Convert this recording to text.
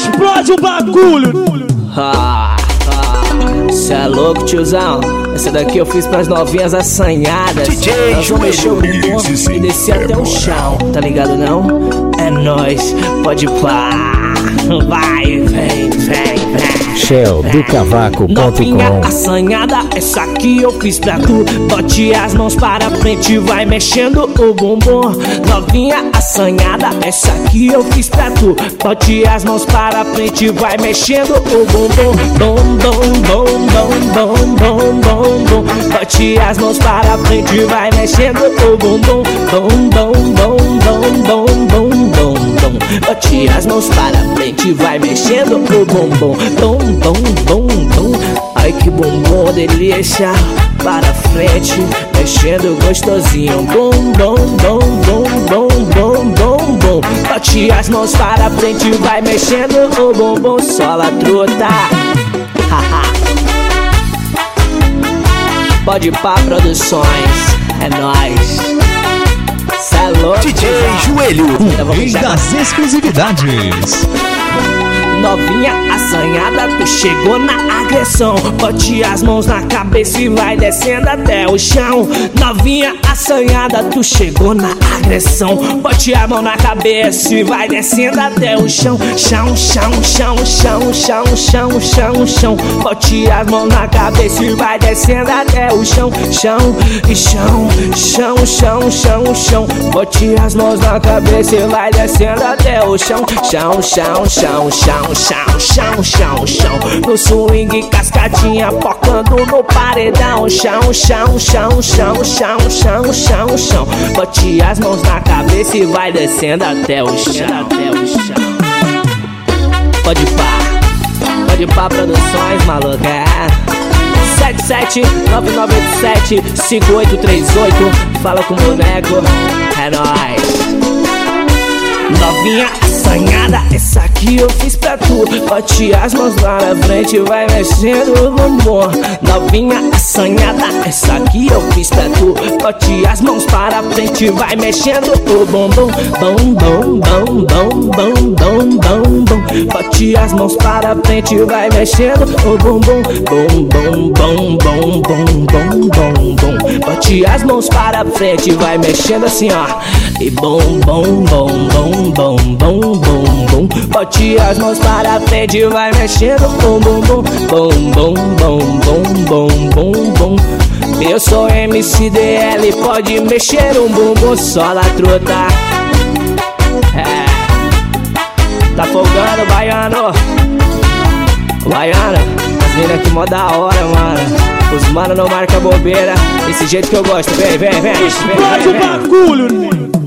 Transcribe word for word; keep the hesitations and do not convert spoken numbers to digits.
Explode o bagulho! Ah, ah, cê é louco, tiozão. Essa daqui eu fiz pras novinhas assanhadas. D J Nós vamos mexer o bumbum e descer até o chão. Tá ligado não? É nóis, pode pá. Vai, vem, vem, vem. Shell do Cavaco ponto Novinha com. assanhada, essa aqui eu fiz pra tu. Bote as mãos para frente, vai mexendo o bumbum. Novinha assanhada, essa aqui eu fiz pra tu. Bote as mãos para frente, vai mexendo o bumbum. Bom, bom, bom, bom, bom, bom, bom, bom. Bote as mãos para frente, vai mexendo o bumbum. Bom, bom, bom, bom, bom, bom, bom, bom. Bote as mãos para frente, vai mexendo o bumbum. Bom, bom, bom, bom. Ai que bumbum delícia. Para frente, mexendo gostosinho. Bom, bom, bom, bom, bom, bom, bom, bom. Bote as mãos para frente, vai mexendo o bumbum. Sola truta. Pode pá produções, é nóis. Cê é louco, D J Joelho, O rei das exclusividades. Novinha assanhada, tu chegou na agressão. Bote as mãos na cabeça e vai descendo até o chão. Novinha assanhada, tu chegou na agressão. Bote a mão na cabeça e vai descendo até o chão. Chão, chão, chão, chão, chão, chão, chão, chão. Bote as mãos na cabeça e vai descendo até o chão. Chão e chão, chão, chão, chão, chão. Bote as mãos na cabeça e vai descendo até o chão. Chão, chão, chão, chão. Chão, chão, chão, chão. No swing cascadinha, focando no paredão. Chão, chão, chão, chão, chão, chão, chão, chão. Bote as mãos na cabeça e vai descendo até o chão, até o chão. Pode pá, pode pá produções, maluca. sete sete nove nove oito sete cinco oito três oito. Fala com o boneco, é nóis. Novinha assanhada, essa aqui eu fiz pra tu. Bote as mãos lá na frente, vai mexendo o bumbum. Novinha assanhada, essa aqui eu fiz pra tu. Bote as mãos para frente, vai mexendo o bumbum. Bom, bom, bom, bom, bom, bom, bom, bom. Bote as mãos para frente, vai mexendo o bumbum. Bom, bom, bom, bom, bom, bom, bom, bom. Bote as mãos para frente, vai mexendo assim, ó. E bom, bom, bom, bom, bom, bom, bom, bom. Bote as mãos para frente, vai mexendo o bumbum. Bom, bom, bom, bom, bom, bom, bom. Eu sou M C D L, pode mexer um bumbum. Sola truta. É. Tá folgando, baiano. Baiano, as minas aqui mó da hora, mano. Os mano não marca bobeira. Desse jeito que eu gosto, vem, vem, vem. Explode o bagulho!